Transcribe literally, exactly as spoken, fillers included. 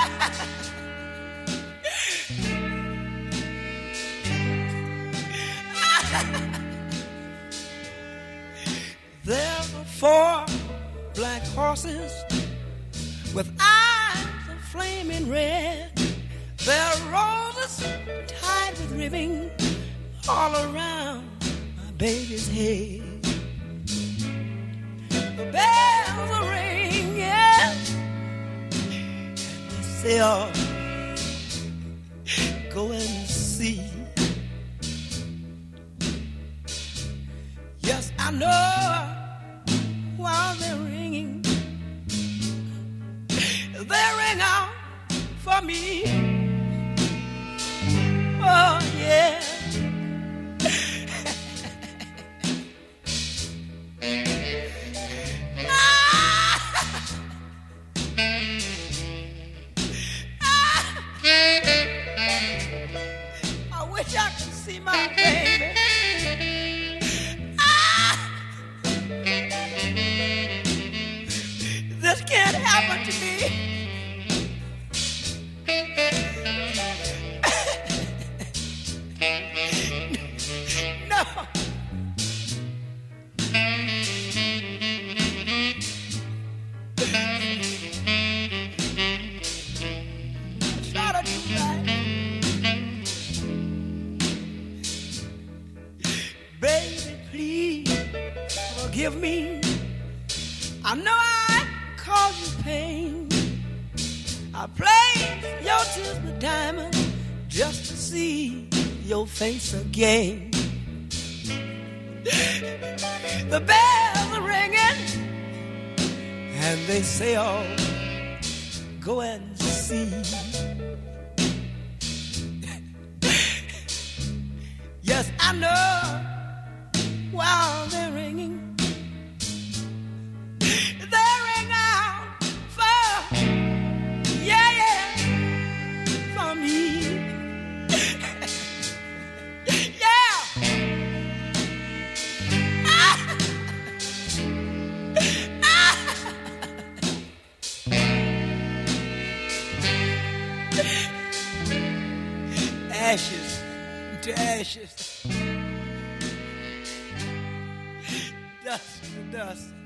There were four black horses with eyes of flaming red. Their roses tied with ribbon all around my baby's head. The bells are ringing. They say, oh, go and see. Yes, I know while they're ringing, they ring out for me. Oh, yeah. I wish I could see my baby. This can't happen to me. No. Try to do right. Baby, please forgive me. I know I caused you pain. I played your tears with diamonds just to see your face again. The bells are ringing and they say, oh, go and see. Yes, I know while they're ringing, they ring out for, yeah, yeah, for me. Yeah. Ah. Ah. Ashes to ashes, dust to dust.